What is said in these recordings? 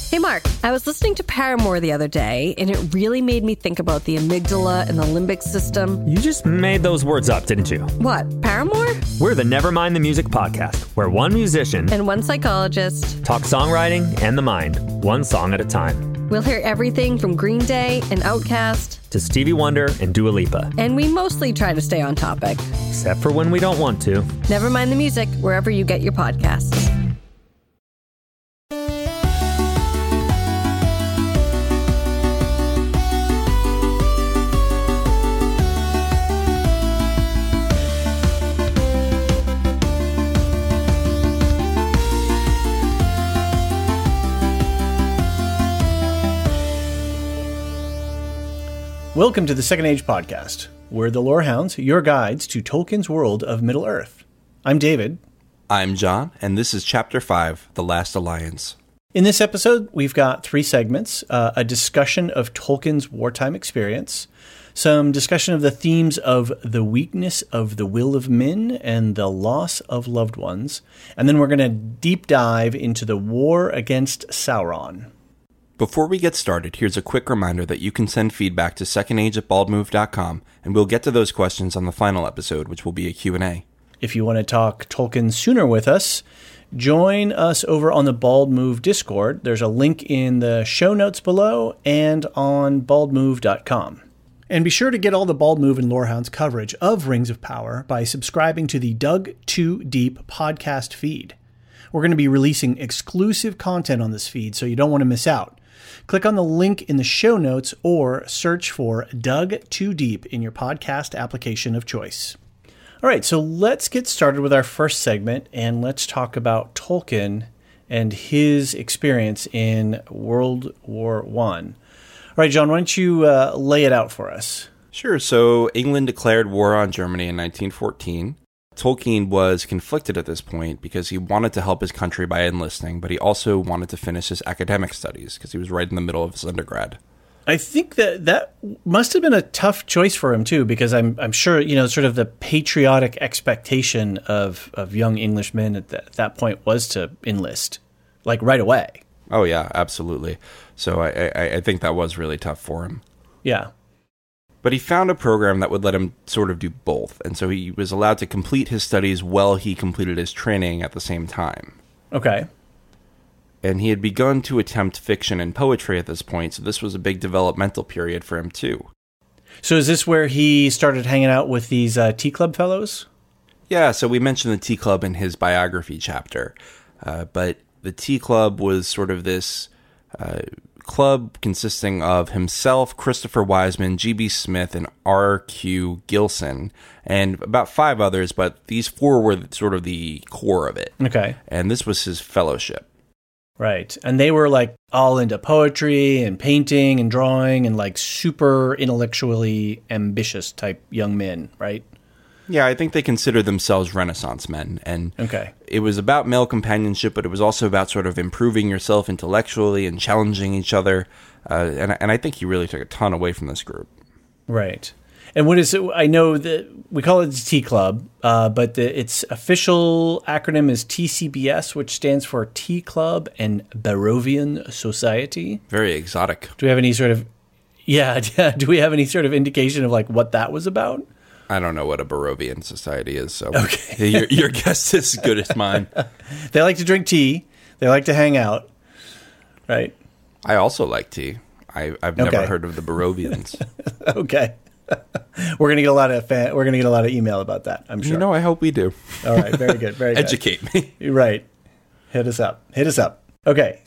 Hey, Mark, I was listening to Paramore the other day, and it really made me think about the amygdala and the limbic system. You just made those words up, didn't you? What, Paramore? We're the Nevermind the Music podcast, where one musician and one psychologist talk songwriting and the mind, one song at a time. We'll hear everything from Green Day and Outkast to Stevie Wonder and Dua Lipa. And we mostly try to stay on topic. Except for when we don't want to. Nevermind the Music, wherever you get your podcasts. Welcome to the Second Age Podcast. We're the Lorehounds, your guides to Tolkien's world of Middle-earth. I'm David. I'm John, and this is Chapter 5, The Last Alliance. In this episode, we've got 3 segments, a discussion of Tolkien's wartime experience, some discussion of the themes of the weakness of the will of men and the loss of loved ones, and then we're going to deep dive into the war against Sauron. Before we get started, here's a quick reminder that you can send feedback to secondage@baldmove.com, and we'll get to those questions on the final episode, which will be a Q&A. If you want to talk Tolkien sooner with us, join us over on the Bald Move Discord. There's a link in the show notes below and on baldmove.com. And be sure to get all the Bald Move and Lorehounds coverage of Rings of Power by subscribing to the Dug Too Deep podcast feed. We're going to be releasing exclusive content on this feed, so you don't want to miss out. Click on the link in the show notes or search for Dug Too Deep in your podcast application of choice. All right, so let's get started with our first segment, and let's talk about Tolkien and his experience in World War I. All right, John, why don't you lay it out for us? Sure. So England declared war on Germany in 1914. Tolkien was conflicted at this point because he wanted to help his country by enlisting, but he also wanted to finish his academic studies because he was right in the middle of his undergrad. I think that must have been a tough choice for him, too, because I'm sure, sort of the patriotic expectation of young Englishmen at that point was to enlist, like right away. Oh, yeah, absolutely. So I think that was really tough for him. Yeah. But he found a program that would let him sort of do both, and so he was allowed to complete his studies while he completed his training at the same time. Okay. And he had begun to attempt fiction and poetry at this point, so this was a big developmental period for him, too. So is this where he started hanging out with these Tea Club fellows? Yeah, so we mentioned the Tea Club in his biography chapter, but the Tea Club was sort of this club consisting of himself, Christopher Wiseman, G.B. Smith, and R.Q. Gilson, and about 5 others, but these 4 were sort of the core of it. Okay. And this was his fellowship. Right. And they were like all into poetry and painting and drawing and like super intellectually ambitious type young men, right? Yeah, I think they consider themselves Renaissance men, and It was about male companionship, but it was also about sort of improving yourself intellectually and challenging each other, and I think he really took a ton away from this group. Right. And what is it? I know that we call it the Tea Club, but its official acronym is TCBS, which stands for Tea Club and Barovian Society. Very exotic. Do we have any sort of do we have any sort of indication of like what that was about? I don't know what a Barovian society is, so your guess is as good as mine. They like to drink tea. They like to hang out, right? I also like tea. I've never heard of the Barovians. Okay, we're gonna get a lot of email about that, I'm sure. I hope we do. All right, very good, very good. Educate me. Right, hit us up. Okay,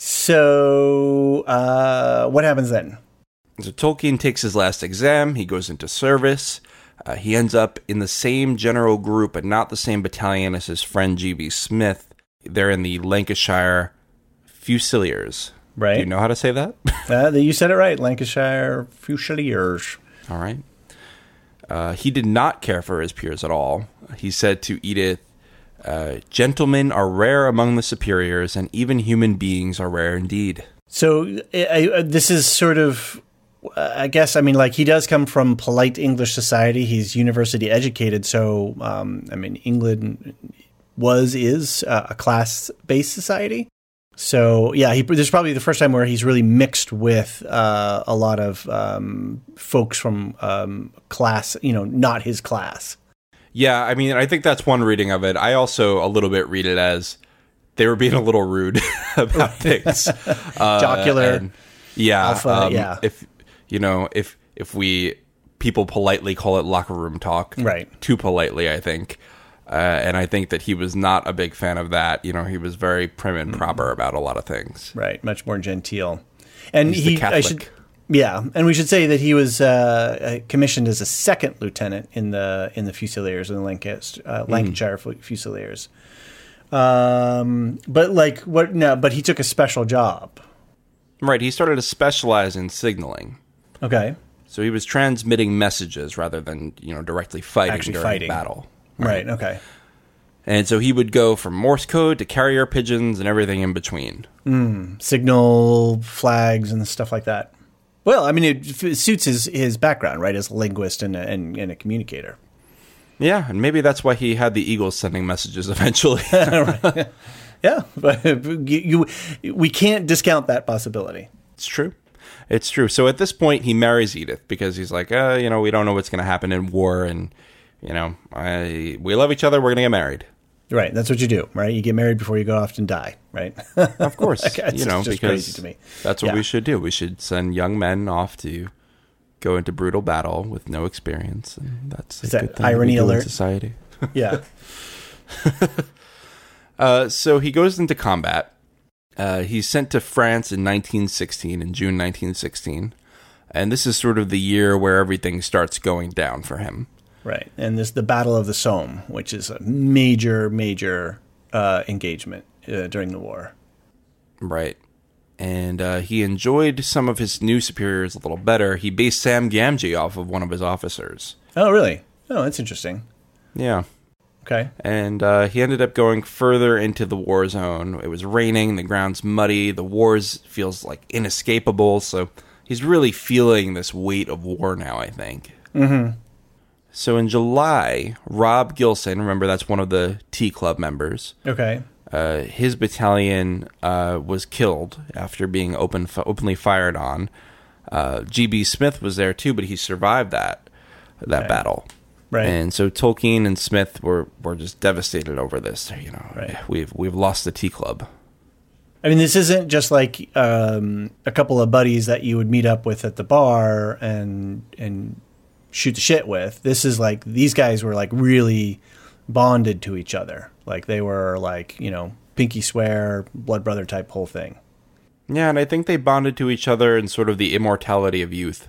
so what happens then? So Tolkien takes his last exam. He goes into service. He ends up in the same general group, but not the same battalion as his friend G.B. Smith. They're in the Lancashire Fusiliers. Right. Do you know how to say that? You said it right, Lancashire Fusiliers. All right. He did not care for his peers at all. He said to Edith, "Gentlemen are rare among the superiors, and even human beings are rare indeed." So this is sort of... I guess, I mean, like, he does come from polite English society. He's university educated. So, England is a class-based society. So yeah, this is probably the first time where he's really mixed with a lot of folks from class, not his class. Yeah, I mean, I think that's one reading of it. I also a little bit read it as they were being a little rude about things. Jocular. Alpha, if people politely call it locker room talk. Right. Too politely, I think. And I think that he was not a big fan of that. He was very prim and proper about a lot of things. Right. Much more genteel. And He's the Catholic. And we should say that he was commissioned as a second lieutenant in the Fusiliers, in the Lancashire Fusiliers. But he took a special job. Right, he started to specialize in signaling. Okay. So he was transmitting messages rather than, directly fighting during battle. Right, okay. And so he would go from Morse code to carrier pigeons and everything in between. Signal flags and stuff like that. Well, I mean, it suits his background, right, as a linguist and a communicator. Yeah, and maybe that's why he had the Eagles sending messages eventually. Right. Yeah, but we can't discount that possibility. It's true. So at this point, he marries Edith because he's like, we don't know what's going to happen in war, and we love each other. We're going to get married. Right. That's what you do, right? You get married before you go off and die, right? Of course. It's just because crazy to me. That's what we should do. We should send young men off to go into brutal battle with no experience, and that's a good thing irony to do alert in society. Yeah. So he goes into combat. He's sent to France in June 1916. And this is sort of the year where everything starts going down for him. Right. And this is the Battle of the Somme, which is a major engagement during the war. Right. And he enjoyed some of his new superiors a little better. He based Sam Gamgee off of one of his officers. Oh, really? Oh, that's interesting. Yeah. Okay. And he ended up going further into the war zone. It was raining, the ground's muddy, the war feels like inescapable, so he's really feeling this weight of war now, I think. Mm-hmm. So in July, Rob Gilson, remember that's one of the T Club members. Okay. His battalion was killed after being openly fired on. G.B. Smith was there too, but he survived that battle. Right. And so Tolkien and Smith were just devastated over this. Right. We've lost the T Club. I mean, this isn't just like a couple of buddies that you would meet up with at the bar and shoot the shit with. This is like these guys were like really bonded to each other. Like they were like, pinky swear, blood brother type whole thing. Yeah, and I think they bonded to each other in sort of the immortality of youth,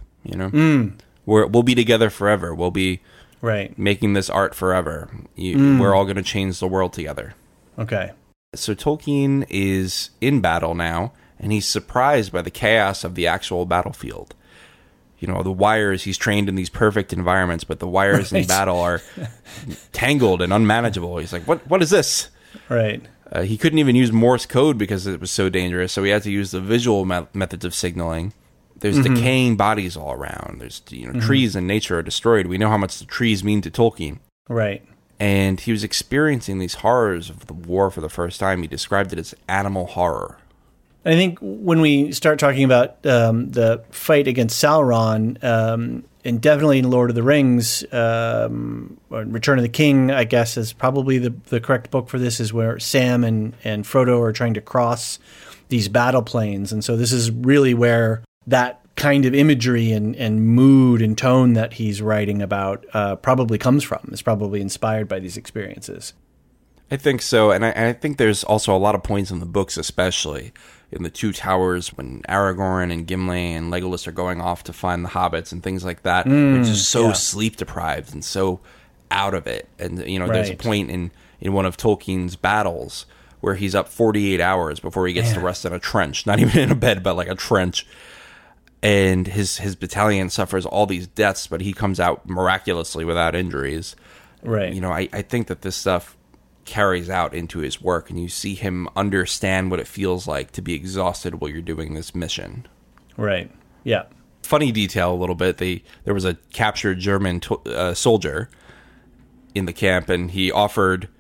We'll be together forever. We'll be making this art forever. We're all going to change the world together. Okay. So Tolkien is in battle now, and he's surprised by the chaos of the actual battlefield. The wires, he's trained in these perfect environments, but the wires in battle are tangled and unmanageable. He's like, what is this? Right. He couldn't even use Morse code because it was so dangerous, so he had to use the visual methods of signaling. There's decaying bodies all around. There's trees in nature are destroyed. We know how much the trees mean to Tolkien. Right. And he was experiencing these horrors of the war for the first time. He described it as animal horror. I think when we start talking about the fight against Sauron, and definitely in Lord of the Rings, or Return of the King, I guess, is probably the correct book for this, is where Sam and Frodo are trying to cross these battle plains. And so this is really where that kind of imagery and mood and tone that he's writing about probably comes from. It's probably inspired by these experiences. I think so. And I think there's also a lot of points in the books, especially in the Two Towers, when Aragorn and Gimli and Legolas are going off to find the hobbits and things like that. They're just so sleep deprived and so out of it. And, there's a point in one of Tolkien's battles where he's up 48 hours before he gets to rest in a trench, not even in a bed, but like a trench. And his battalion suffers all these deaths, but he comes out miraculously without injuries. Right. I think that this stuff carries out into his work, and you see him understand what it feels like to be exhausted while you're doing this mission. Right. Yeah. Funny detail a little bit. There was a captured German soldier in the camp, and he offered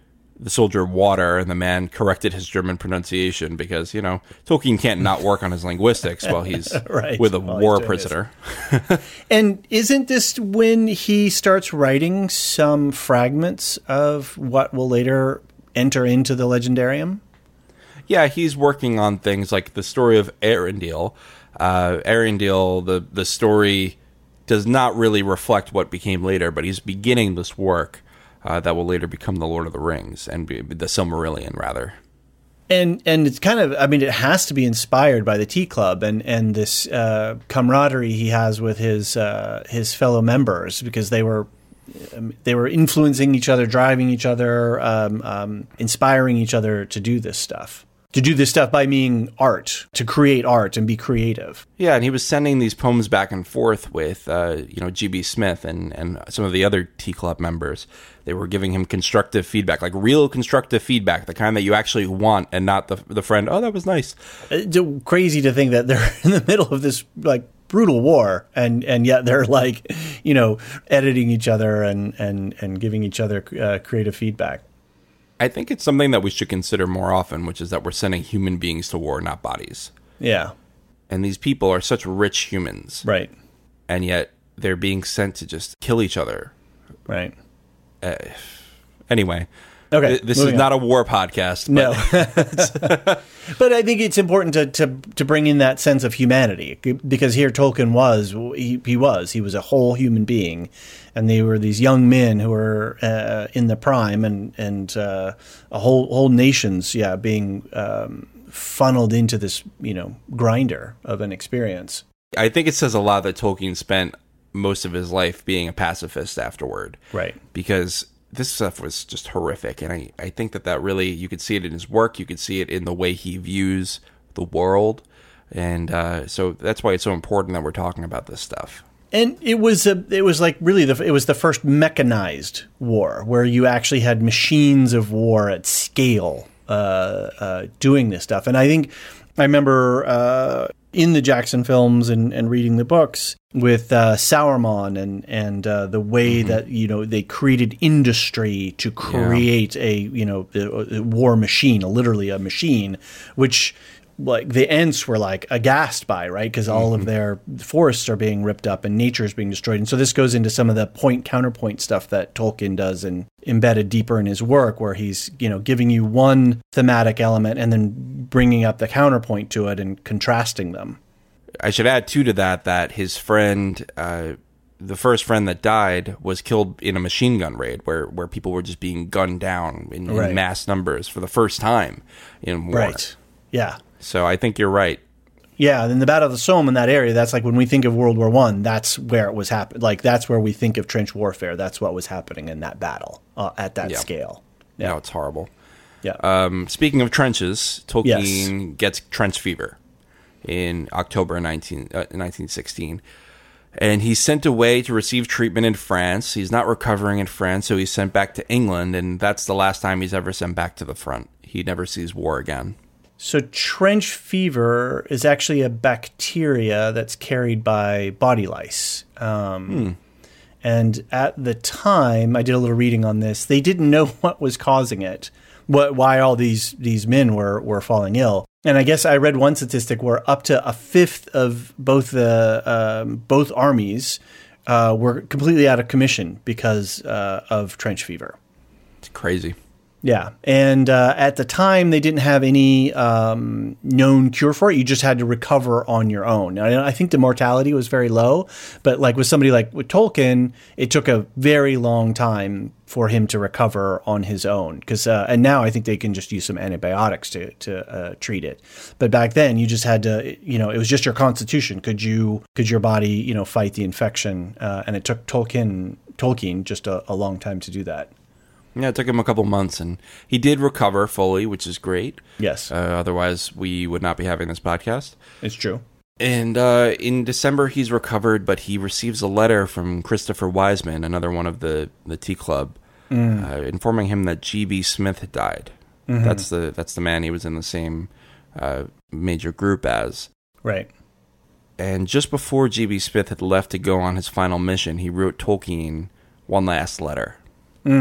the Soldier of Water, and the man corrected his German pronunciation because, Tolkien can't not work on his linguistics while he's right, with a war prisoner. And isn't this when he starts writing some fragments of what will later enter into the Legendarium? Yeah, he's working on things like the story of Arendelle. Arendelle, the story does not really reflect what became later, but he's beginning this work that will later become the Lord of the Rings and the Silmarillion, rather. And it's kind of, it has to be inspired by the Tea Club and this camaraderie he has with his fellow members, because they were influencing each other, driving each other, inspiring each other to do this stuff. To do this stuff by meaning art, to create art and be creative. Yeah, and he was sending these poems back and forth with, G.B. Smith and some of the other Tea Club members. They were giving him constructive feedback, like real constructive feedback, the kind that you actually want, and not the friend, oh, that was nice. It's crazy to think that they're in the middle of this, brutal war, and yet they're editing each other and giving each other creative feedback. I think it's something that we should consider more often, which is that we're sending human beings to war, not bodies. Yeah. And these people are such rich humans. Right. And yet they're being sent to just kill each other. Right. Anyway. Okay. This is not a war podcast. But. No. But I think it's important to bring in that sense of humanity, because here Tolkien he was a whole human being, and they were these young men who were in the prime, and a whole nations being funneled into this grinder of an experience. I think it says a lot that Tolkien spent most of his life being a pacifist afterward. Right. Because this stuff was just horrific, and I think that really, you could see it in his work, you could see it in the way he views the world, and so that's why it's so important that we're talking about this stuff. And it was the first mechanized war, where you actually had machines of war at scale doing this stuff. And I remember in the Jackson films and reading the books with Sauron and the way that they created industry to create a war machine, literally a machine, which the Ents were aghast by, right? Because all of their forests are being ripped up and nature is being destroyed. And so this goes into some of the counterpoint stuff that Tolkien does and embedded deeper in his work, where he's, giving you one thematic element and then bringing up the counterpoint to it and contrasting them. I should add, too, to that his friend, the first friend that died, was killed in a machine gun raid where people were just being gunned down in mass numbers for the first time in war. Right. Yeah. So I think you're right. Yeah, and the Battle of the Somme in that area, that's when we think of World War I, that's where it was happening. That's where we think of trench warfare. That's what was happening in that battle at that scale. Yeah, no, it's horrible. Yeah. Speaking of trenches, Tolkien gets trench fever in October 1916. And he's sent away to receive treatment in France. He's not recovering in France, so he's sent back to England, and that's the last time he's ever sent back to the front. He never sees war again. So trench fever is actually a bacteria that's carried by body lice. And at the time, I did a little reading on this. They didn't know what was causing it, why all these men were falling ill. And I guess I read one statistic where up to a fifth of both armies were completely out of commission because of trench fever. It's crazy. Yeah. And at the time, they didn't have any known cure for it. You just had to recover on your own. Now, I think the mortality was very low, but with somebody with Tolkien, it took a very long time for him to recover on his own. And now I think they can just use some antibiotics to treat it. But back then, you just had to, it was just your constitution. Could your body, fight the infection? And it took Tolkien just a long time to do that. Yeah, it took him a couple months, and he did recover fully, which is great. Yes. Otherwise, we would not be having this podcast. It's true. And in December, he's recovered, but he receives a letter from Christopher Wiseman, another one of the Tea Club, informing him that G.B. Smith had died. Mm-hmm. That's the man he was in the same major group as. Right. And just before G.B. Smith had left to go on his final mission, he wrote Tolkien one last letter.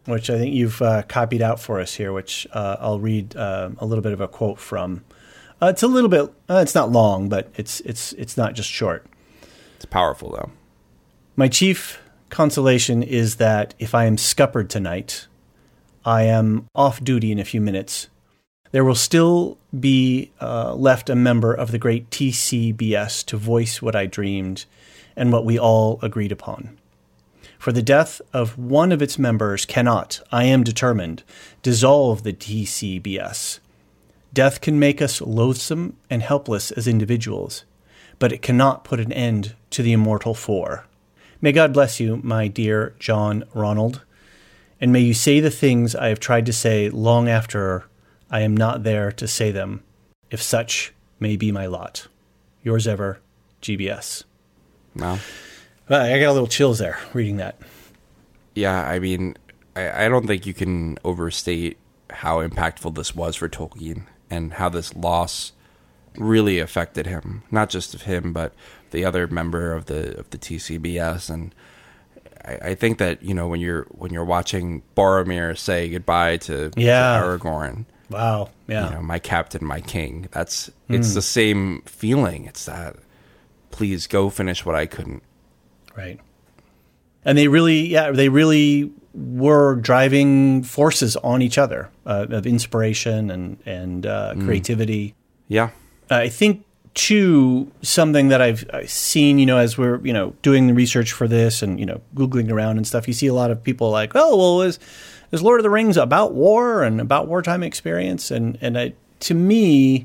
which I think you've copied out for us here, which I'll read a little bit of a quote from. It's a little bit, it's not long, but it's not just short. It's powerful, though. My chief consolation is that if I am scuppered tonight, I am off duty in a few minutes. There will still be left a member of the great TCBS to voice what I dreamed and what we all agreed upon. For the death of one of its members cannot, I am determined, dissolve the TCBS. Death can make us loathsome and helpless as individuals, but it cannot put an end to the immortal four. May God bless you, my dear John Ronald, and may you say the things I have tried to say long after I am not there to say them, if such may be my lot. Yours ever, GBS. Wow. I got a little chills there reading that. Yeah, I mean, I don't think you can overstate how impactful this was for Tolkien and how this loss really affected him. Not just of him, but the other member of the TCBS. And I think that, you know, when you're watching Boromir say goodbye to Aragorn. Wow. Yeah. You know, my captain, my king. It's the same feeling. It's that, please go finish what I couldn't. Right. And they really were driving forces on each other of inspiration and creativity. Yeah. I think, too, something that I've seen, you know, as we're, you know, doing the research for this and, you know, Googling around and stuff, you see a lot of people like, oh, well, is Lord of the Rings about war and about wartime experience? And to me,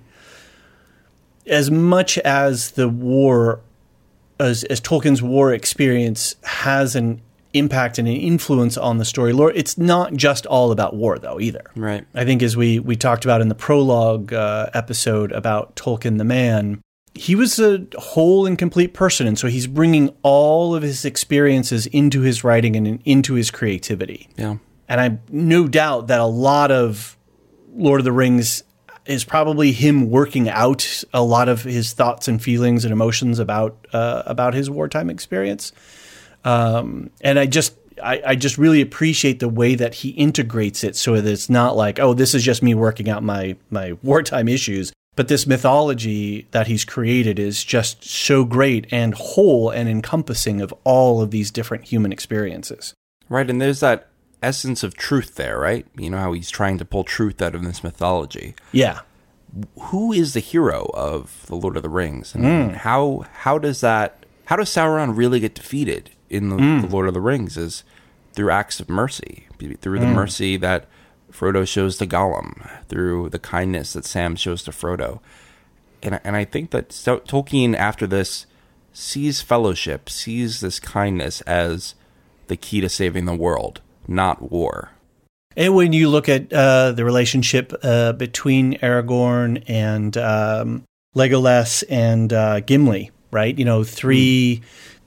as much as the war, as Tolkien's war experience has an impact and an influence on the story lore, it's not just all about war, though, either. Right. I think as we talked about in the prologue episode about Tolkien the man, he was a whole and complete person, and so he's bringing all of his experiences into his writing and into his creativity. Yeah. And I no doubt that a lot of Lord of the Rings is probably him working out a lot of his thoughts and feelings and emotions about his wartime experience. And I just really appreciate the way that he integrates it so that it's not like, oh, this is just me working out my wartime issues. But this mythology that he's created is just so great and whole and encompassing of all of these different human experiences. Right, and there's that essence of truth there, right? You know how he's trying to pull truth out of this mythology. Yeah. Who is the hero of the Lord of the Rings? And how does Sauron really get defeated in the Lord of the Rings? Is through acts of mercy, through the mercy that Frodo shows to Gollum, through the kindness that Sam shows to Frodo. And I think that Tolkien, after this, sees fellowship, sees this kindness as the key to saving the world, not war. And when you look at the relationship between Aragorn and Legolas and Gimli, right? You know, three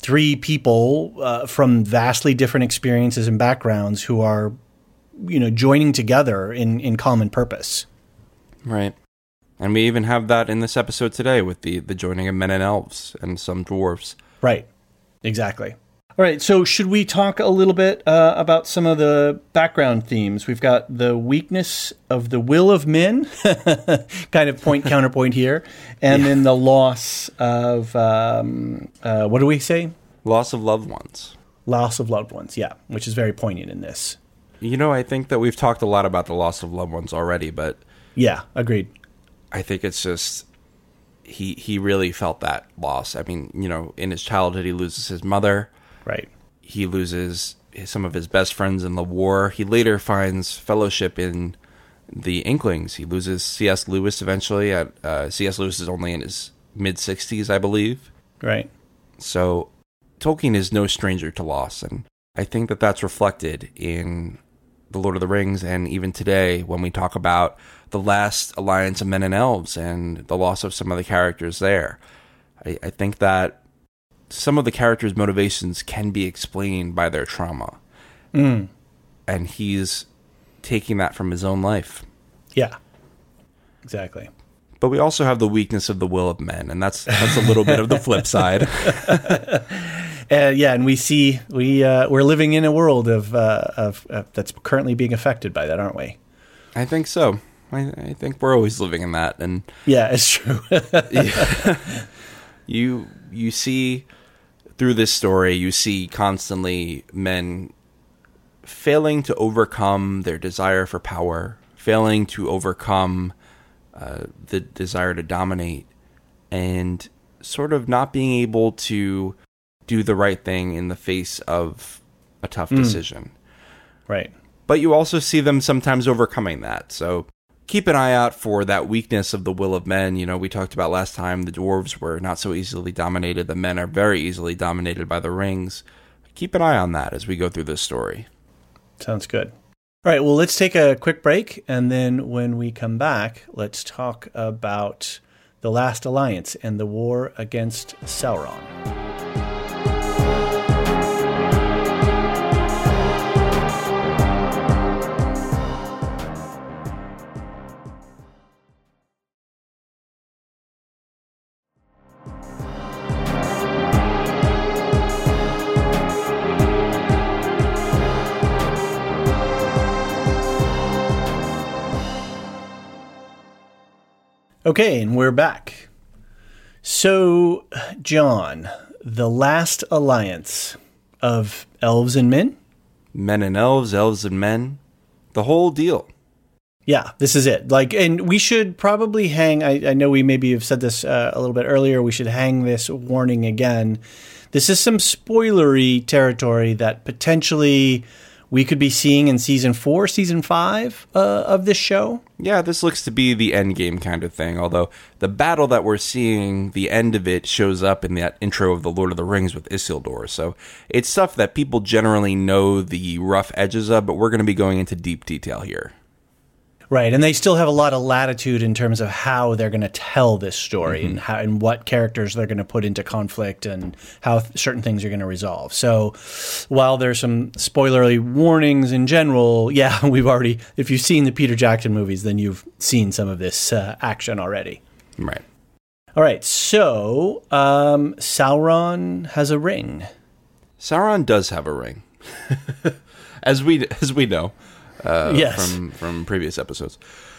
people from vastly different experiences and backgrounds who are, you know, joining together in common purpose. Right. And we even have that in this episode today with the joining of men and elves and some dwarves. Right. Exactly. All right, so should we talk a little bit about some of the background themes? We've got the weakness of the will of men, kind of counterpoint here, and then the loss of, what do we say? Loss of loved ones. Loss of loved ones, yeah, which is very poignant in this. You know, I think that we've talked a lot about the loss of loved ones already, but... Yeah, agreed. I think it's just... He really felt that loss. I mean, you know, in his childhood, he loses his mother... Right. He loses some of his best friends in the war. He later finds fellowship in the Inklings. He loses C.S. Lewis eventually. C.S. Lewis is only in his mid-60s, I believe. Right. So Tolkien is no stranger to loss, and I think that that's reflected in The Lord of the Rings, and even today when we talk about the last alliance of men and elves and the loss of some of the characters there. I think that some of the characters' motivations can be explained by their trauma. And he's taking that from his own life. Yeah, exactly. But we also have the weakness of the will of men, and that's a little bit of the flip side. And we're living in a world of that's currently being affected by that, aren't we? I think so. I think we're always living in that, and yeah, it's true. You see through this story, you see constantly men failing to overcome their desire for power, failing to overcome the desire to dominate, and sort of not being able to do the right thing in the face of a tough decision. Right. But you also see them sometimes overcoming that. So keep an eye out for that weakness of the will of men. You know, we talked about last time the dwarves were not so easily dominated. The men are very easily dominated by the rings. Keep an eye on that as we go through this story. Sounds good. All right, well, let's take a quick break, and then when we come back, let's talk about the Last Alliance and the war against Sauron. Okay, and we're back. So, John, the Last Alliance of elves and men? Men and elves, elves and men, the whole deal. Yeah, this is it. And we should probably hang, I know we maybe have said this a little bit earlier, we should hang this warning again. This is some spoilery territory that potentially we could be seeing in Season 4, Season 5 of this show. Yeah, this looks to be the end game kind of thing, although the battle that we're seeing, the end of it, shows up in that intro of The Lord of the Rings with Isildur. So it's stuff that people generally know the rough edges of, but we're going to be going into deep detail here. Right, and they still have a lot of latitude in terms of how they're going to tell this story and how and what characters they're going to put into conflict and how certain things are going to resolve. So while there's some spoilery warnings in general, yeah, we've already, if you've seen the Peter Jackson movies, then you've seen some of this action already. Right. All right, so Sauron has a ring. Sauron does have a ring, as we know. Yes. From previous episodes.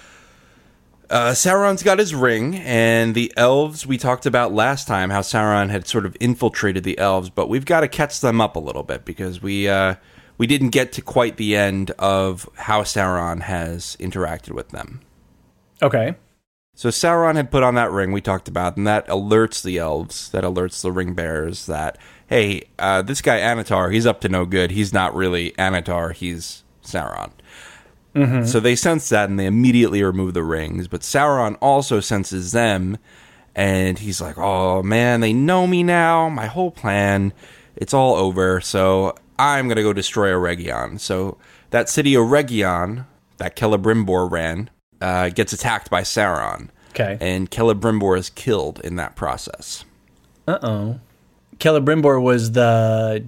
Sauron's got his ring, and the elves, we talked about last time how Sauron had sort of infiltrated the elves, but we've got to catch them up a little bit because we didn't get to quite the end of how Sauron has interacted with them. Okay. So Sauron had put on that ring we talked about, and that alerts the elves, that alerts the ring bearers that, hey, this guy Anatar, he's up to no good. He's not really Anatar, he's Sauron. Mm-hmm. So they sense that, and they immediately remove the rings. But Sauron also senses them, and he's like, oh, man, they know me now. My whole plan, it's all over. So I'm going to go destroy Eregion. So that city Eregion that Celebrimbor ran gets attacked by Sauron. Okay. And Celebrimbor is killed in that process. Uh-oh. Celebrimbor was the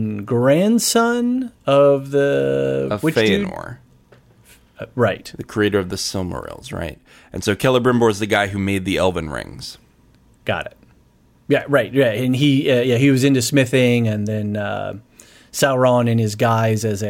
grandson of which Feanor. Dude? Right. The creator of the Silmarils, right. And so Celebrimbor is the guy who made the Elven rings. Got it. Yeah, right. Yeah, and he was into smithing, and then Sauron, in his guise as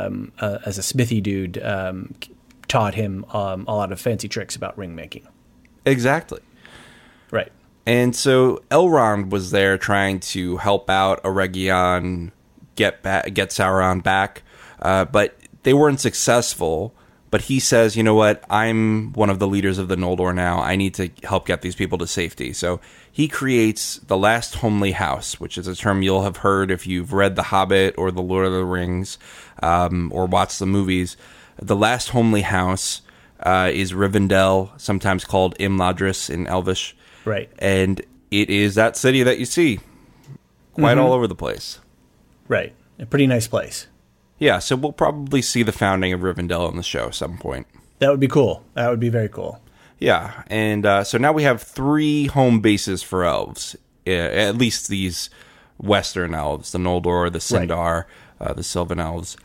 a smithy dude, taught him a lot of fancy tricks about ring making. Exactly. Right. And so Elrond was there trying to help out Eregion get Sauron back, but they weren't successful. But he says, you know what, I'm one of the leaders of the Noldor now. I need to help get these people to safety. So he creates the Last Homely House, which is a term you'll have heard if you've read The Hobbit or The Lord of the Rings or watched the movies. The Last Homely House is Rivendell, sometimes called Imladris in Elvish. Right. And it is that city that you see quite all over the place. Right. A pretty nice place. Yeah, so we'll probably see the founding of Rivendell on the show at some point. That would be cool. That would be very cool. Yeah, and so now we have 3 home bases for elves, at least these Western elves, the Noldor, the Sindar, the Sylvan elves.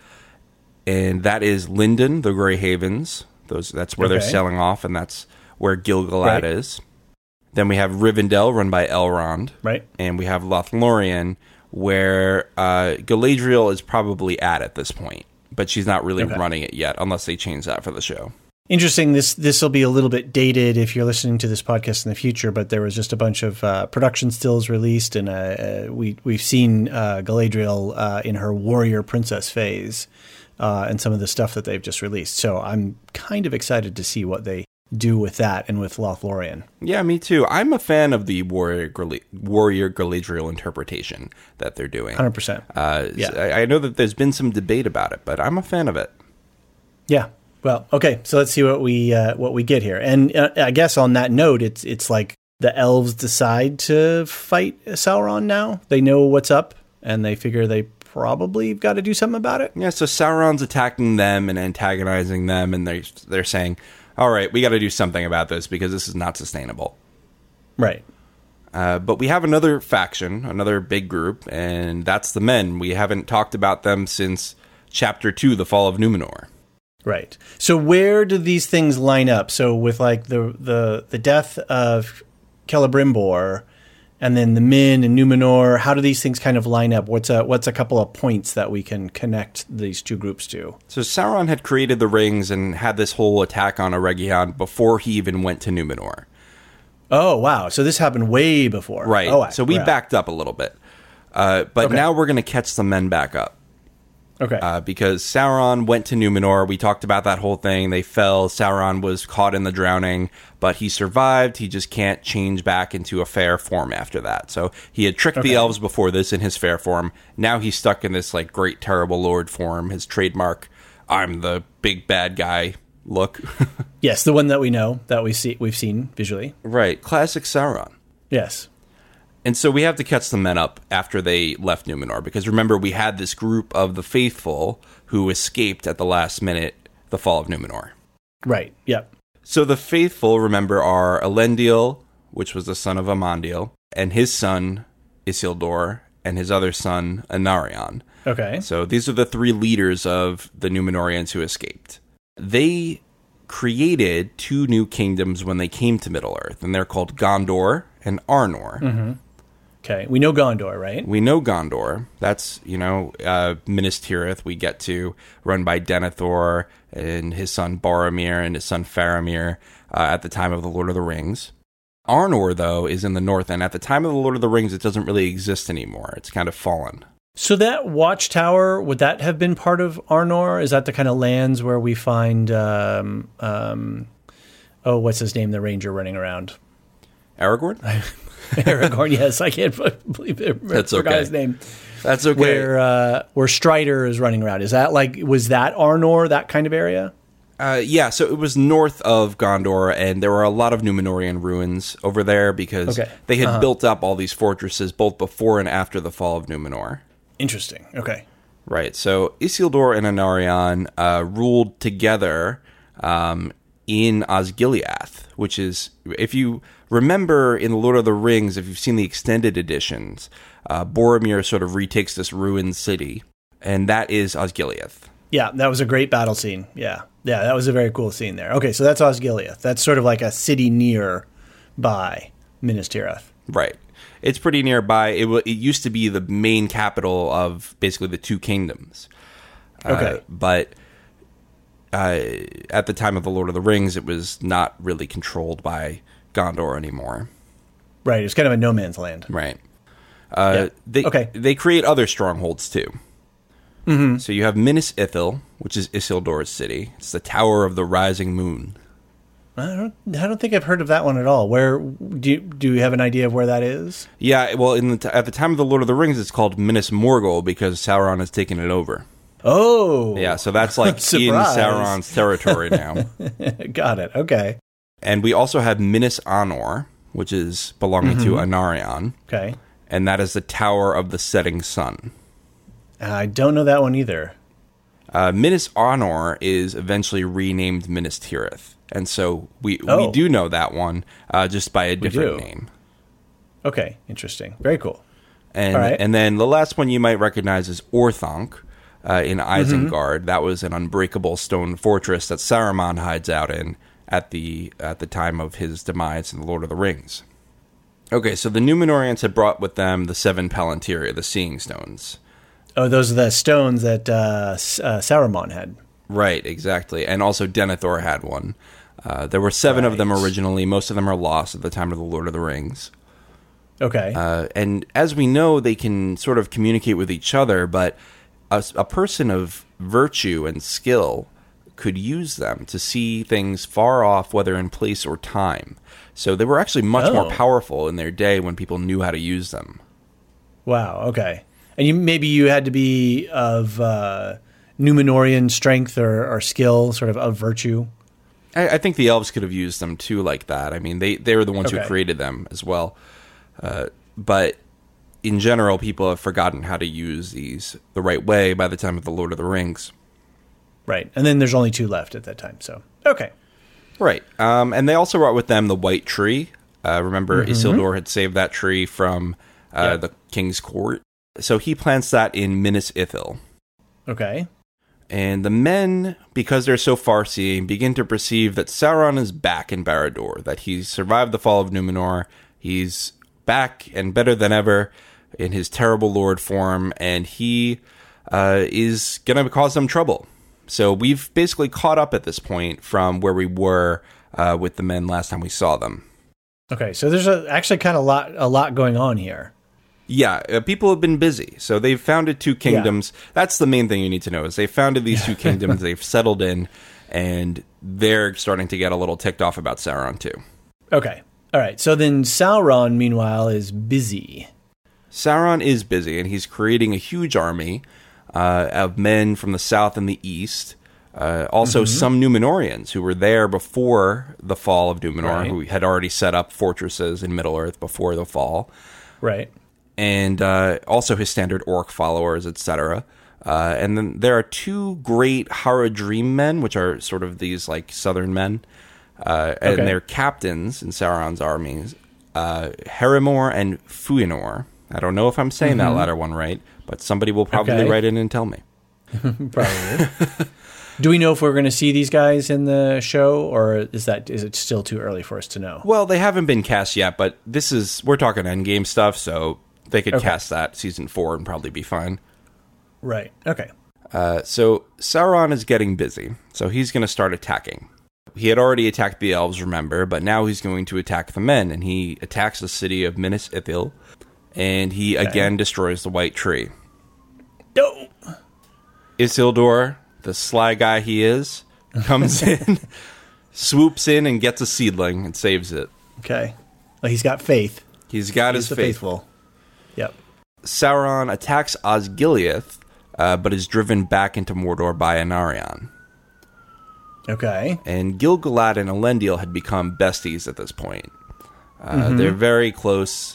And that is Lindon, the Grey Havens. That's where they're sailing off, and that's where Gil-galad is. Then we have Rivendell, run by Elrond. Right. And we have Lothlorien, where Galadriel is probably at this point, but she's not really running it yet, unless they change that for the show. Interesting. This will be a little bit dated if you're listening to this podcast in the future, but there was just a bunch of production stills released, and we've seen Galadriel in her warrior princess phase, and some of the stuff that they've just released. So I'm kind of excited to see what they do with that and with Lothlorien. Yeah, me too. I'm a fan of the warrior Galadriel interpretation that they're doing. 100%. Yeah. I know that there's been some debate about it, but I'm a fan of it. Yeah. Well, okay, so let's see what we get here. And I guess on that note, it's like the elves decide to fight Sauron now. They know what's up, and they figure they probably got to do something about it. Yeah, so Sauron's attacking them and antagonizing them, and they're saying, all right, we got to do something about this because this is not sustainable. Right. But we have another faction, another big group, and that's the men. We haven't talked about them since Chapter 2, The Fall of Numenor. Right. So where do these things line up? So with like the death of Celebrimbor and then the Min and Numenor, how do these things kind of line up? What's a couple of points that we can connect these two groups to? So Sauron had created the rings and had this whole attack on Eregion before he even went to Numenor. Oh, wow. So this happened way before. Right. Oh, so we backed up a little bit. But now we're going to catch the men back up. Okay. Because Sauron went to Numenor. We talked about that whole thing. They fell. Sauron was caught in the drowning, but he survived. He just can't change back into a fair form after that. So he had tricked the elves before this in his fair form. Now he's stuck in this like great terrible lord form. His trademark, I'm the big bad guy look. Yes, the one that we know, that we've seen visually. Right. Classic Sauron. Yes. And so we have to catch the men up after they left Numenor, because remember, we had this group of the faithful who escaped at the last minute, the fall of Numenor. Right, yep. So the faithful, remember, are Elendil, which was the son of Amandiel, and his son, Isildur, and his other son, Anarion. Okay. So these are the three leaders of the Numenorians who escaped. They created two new kingdoms when they came to Middle-earth, and they're called Gondor and Arnor. Mm-hmm. Okay, we know Gondor, right? We know Gondor. That's, Minas Tirith we get to, run by Denethor and his son Boromir and his son Faramir at the time of the Lord of the Rings. Arnor, though, is in the north, and at the time of the Lord of the Rings, it doesn't really exist anymore. It's kind of fallen. So that watchtower, would that have been part of Arnor? Is that the kind of lands where we find, what's his name, the ranger running around? Aragorn? Aragorn, yes. I can't believe it. That's okay. Forgot his name. That's okay. Where Strider is running around. Is that was that Arnor, that kind of area? Yeah, so it was north of Gondor, and there were a lot of Numenorian ruins over there because they had built up all these fortresses both before and after the fall of Numenor. Interesting. Okay. Right. So Isildur and Anarion ruled together in Osgiliath, which is, if you remember in The Lord of the Rings, if you've seen the extended editions, Boromir sort of retakes this ruined city, and that is Osgiliath. Yeah, that was a great battle scene. Yeah, that was a very cool scene there. Okay, so that's Osgiliath. That's sort of like a city nearby Minas Tirith. Right. It's pretty nearby. It used to be the main capital of basically the two kingdoms. Okay. But at the time of The Lord of the Rings, it was not really controlled by Gondor anymore. Right. It was kind of a no man's land. Right. Yeah. They create other strongholds, too. Mm-hmm. So you have Minas Ithil, which is Isildur's city. It's the Tower of the Rising Moon. I don't think I've heard of that one at all. Where do you have an idea of where that is? Yeah, well, at the time of The Lord of the Rings, it's called Minas Morgul because Sauron has taken it over. Oh! Yeah, so that's like in Sauron's territory now. Got it, okay. And we also have Minas Anor, which is belonging to Anarion. Okay. And that is the Tower of the Setting Sun. I don't know that one either. Minas Anor is eventually renamed Minas Tirith. And so we do know that one just by a different name. Okay, interesting. Very cool. And then the last one you might recognize is Orthanc in Isengard. That was an unbreakable stone fortress that Saruman hides out in at the time of his demise in The Lord of the Rings. Okay, so the Númenóreans had brought with them the 7 Palantiria, the Seeing Stones. Oh, those are the stones that Saruman had. Right, exactly. And also Denethor had one. There were 7 of them originally. Most of them are lost at the time of the Lord of the Rings. Okay. And as we know, they can sort of communicate with each other, but a person of virtue and skill could use them to see things far off, whether in place or time. So they were actually much more powerful in their day when people knew how to use them. Wow, okay. And maybe you had to be of Númenorian strength or skill, sort of virtue? I think the elves could have used them too like that. I mean, they were the ones who created them as well. But in general, people have forgotten how to use these the right way by the time of the Lord of the Rings. Right. And then there's only 2 left at that time. So, okay. Right. And they also brought with them the White Tree. Remember, Isildur had saved that tree from the king's court. So he plants that in Minas Ithil. Okay. And the men, because they're so far-seeing, begin to perceive that Sauron is back in Barad-dûr, that he's survived the fall of Númenor, he's back and better than ever in his terrible lord form, and he is going to cause them trouble. So we've basically caught up at this point from where we were with the men last time we saw them. Okay, so there's actually kind of a lot going on here. Yeah, people have been busy. So they've founded 2 kingdoms. Yeah. That's the main thing you need to know is they founded these 2 kingdoms. They've settled in, and they're starting to get a little ticked off about Sauron too. Okay. All right. So then Sauron, meanwhile, is busy. Sauron is busy, and he's creating a huge army of men from the south and the east. Also, some Númenóreans who were there before the fall of Númenor, who had already set up fortresses in Middle-earth before the fall. Right. And also his standard orc followers, etc. And then there are 2 great Haradrim men, which are sort of these like southern men. And they're captains in Sauron's armies, Herimor and Fuinor. I don't know if I'm saying that latter one right, but somebody will probably write in and tell me. Probably. Do we know if we're going to see these guys in the show, or is it still too early for us to know? Well, they haven't been cast yet, but we're talking Endgame stuff, so they could cast that season 4 and probably be fine. Right. Okay. So Sauron is getting busy, so he's going to start attacking. He had already attacked the elves, remember, but now he's going to attack the men, and he attacks the city of Minas Ithil, and he again destroys the White Tree. No. Isildur, the sly guy he is, comes in, swoops in, and gets a seedling and saves it. Okay. Well, he's got faith. He's got his faith. Faithful. Yep. Sauron attacks Osgiliath, but is driven back into Mordor by Anarion. Okay. And Gil-galad and Elendil had become besties at this point. They're very close.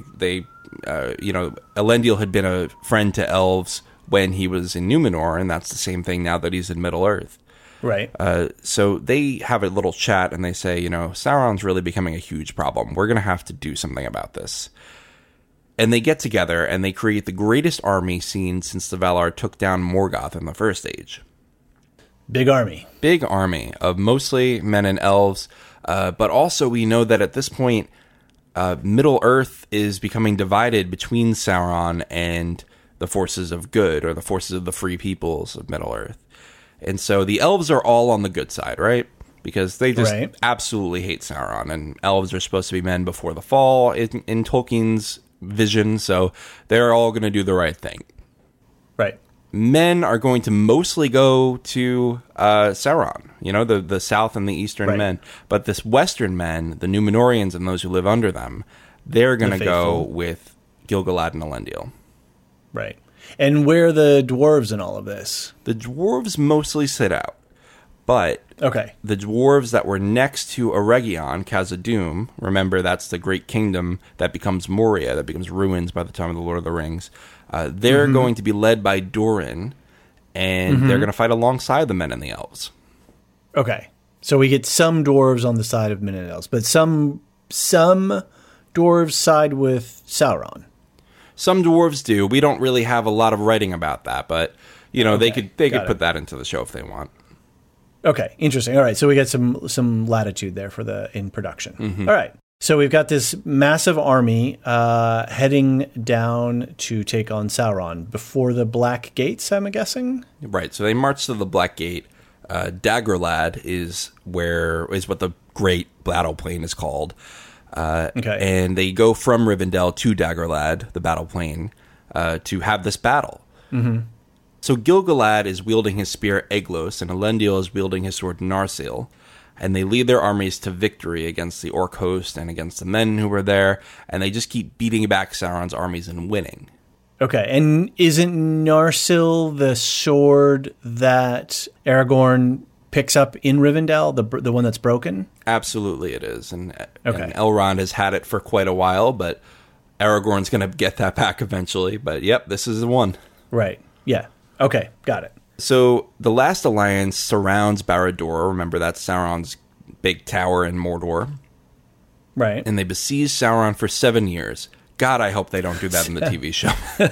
Elendil had been a friend to elves when he was in Númenor, and that's the same thing now that he's in Middle-earth. Right. So they have a little chat, and they say, Sauron's really becoming a huge problem. We're going to have to do something about this. And they get together, and they create the greatest army seen since the Valar took down Morgoth in the First Age. Big army. Big army of mostly men and elves, but also we know that at this point, Middle-earth is becoming divided between Sauron and the forces of good, or the forces of the free peoples of Middle-earth. And so the elves are all on the good side, right? Because they just absolutely hate Sauron, and elves are supposed to be men before the fall in Tolkien's vision, so they're all going to do the right thing. Right. Men are going to mostly go to Sauron, the south and the eastern men. But this western men, the Númenóreans and those who live under them, they're going to go with Gil-galad and Elendil. Right. And where are the dwarves in all of this? The dwarves mostly sit out. But the dwarves that were next to Eregion, Khazad-dûm, remember that's the great kingdom that becomes Moria, that becomes ruins by the time of the Lord of the Rings. They're going to be led by Durin, and they're going to fight alongside the men and the elves. Okay. So we get some dwarves on the side of men and elves, but some dwarves side with Sauron. Some dwarves do. We don't really have a lot of writing about that, but they could put that into the show if they want. Okay, interesting. All right, so we got some latitude there in production. All right. So we've got this massive army heading down to take on Sauron before the Black Gates, I'm guessing? Right, so they march to the Black Gate. Dagorlad is what the Great Battle Plain is called. Okay. And they go from Rivendell to Dagorlad, the battle plain, to have this battle. Mm-hmm. So Gil-galad is wielding his spear Eglos, and Elendil is wielding his sword Narsil. And they lead their armies to victory against the orc host and against the men who were there, and they just keep beating back Sauron's armies and winning. Okay, and isn't Narsil the sword that Aragorn picks up in Rivendell, the one that's broken? Absolutely it is. And Okay. Elrond has had it for quite a while, but Aragorn's going to get that back eventually. But yep, this is the one. Right, yeah. Okay, got it. So the last alliance surrounds Barad-dûr. Remember, that's Sauron's big tower in Mordor. Right. And they besiege Sauron for 7 years. God, I hope they don't do that in the TV show.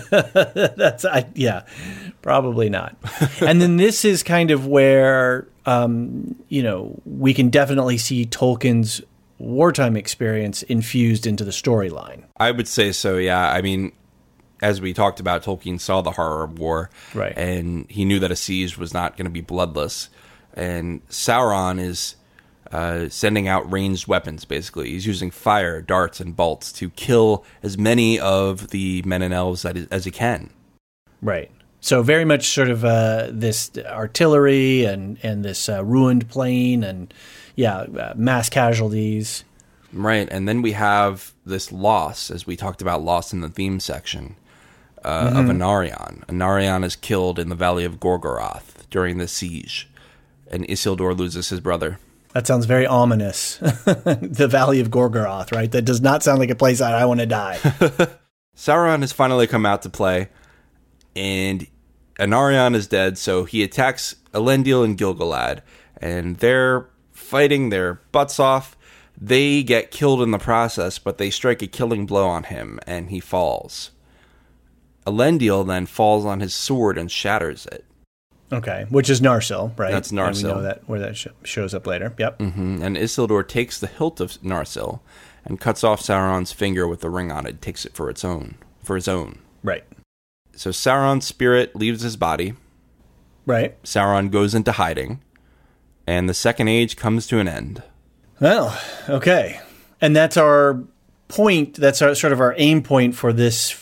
Yeah, probably not. And then this is kind of where, we can definitely see Tolkien's wartime experience infused into the storyline. I would say so, yeah. I mean, as we talked about, Tolkien saw the horror of war, right? And he knew that a siege was not going to be bloodless. And Sauron is sending out ranged weapons, basically. He's using fire, darts, and bolts to kill as many of the men and elves as he can. Right. So very much sort of this artillery and this ruined plain and, mass casualties. Right, and then we have this loss, as we talked about loss in the theme section, of Anarion. Anarion is killed in the Valley of Gorgoroth during the siege, and Isildur loses his brother. That sounds very ominous. The Valley of Gorgoroth, right? That does not sound like a place that I want to die. Sauron has finally come out to play, and Anarion is dead, so he attacks Elendil and Gil-galad, and they're fighting their butts off. They get killed in the process, but they strike a killing blow on him, and he falls. Elendil then falls on his sword and shatters it. Okay, which is Narsil, right? That's Narsil. And we know that where that shows up later. Yep. Mm-hmm. And Isildur takes the hilt of Narsil and cuts off Sauron's finger with the ring on it, takes it for his own. Right. So Sauron's spirit leaves his body. Right. Sauron goes into hiding, and the Second Age comes to an end. Well, okay. And that's our point. That's sort of our aim point for this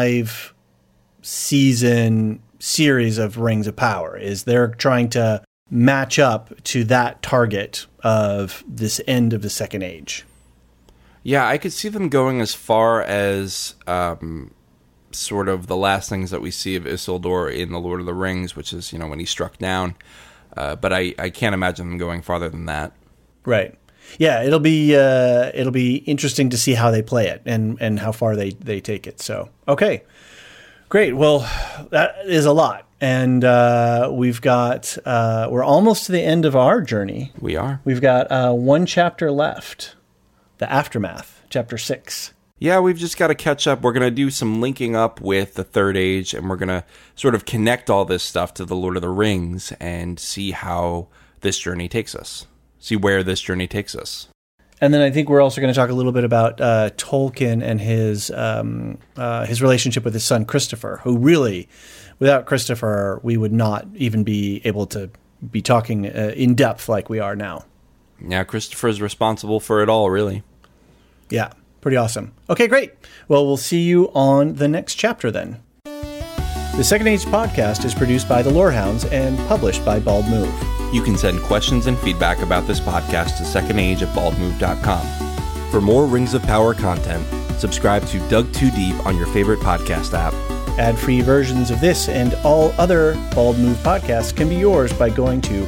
5-season series of Rings of Power, is they're trying to match up to that target of this end of the Second Age. Yeah, I could see them going as far as sort of the last things that we see of Isildur in The Lord of the Rings, which is, when he struck down. But I can't imagine them going farther than that. Right. Yeah, it'll be interesting to see how they play it and how far they take it. So, okay. Great. Well, that is a lot. And we've got, we're almost to the end of our journey. We are. We've got one chapter left, The Aftermath, chapter 6. Yeah, we've just got to catch up. We're going to do some linking up with the Third Age, and we're going to sort of connect all this stuff to the Lord of the Rings and see how this journey takes us. See where this journey takes us. And then I think we're also going to talk a little bit about Tolkien and his relationship with his son Christopher, who really, without Christopher, we would not even be able to be talking in depth like we are now. Yeah, Christopher is responsible for it all, really. Yeah, pretty awesome. Okay, great. Well, we'll see you on the next chapter then. The Second Age podcast is produced by the Lorehounds and published by Bald Move. You can send questions and feedback about this podcast to secondage@baldmove.com. For more Rings of Power content, subscribe to Dug Too Deep on your favorite podcast app. Ad-free versions of this and all other Bald Move podcasts can be yours by going to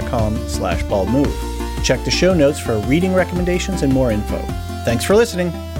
patreon.com/baldmove. Check the show notes for reading recommendations and more info. Thanks for listening.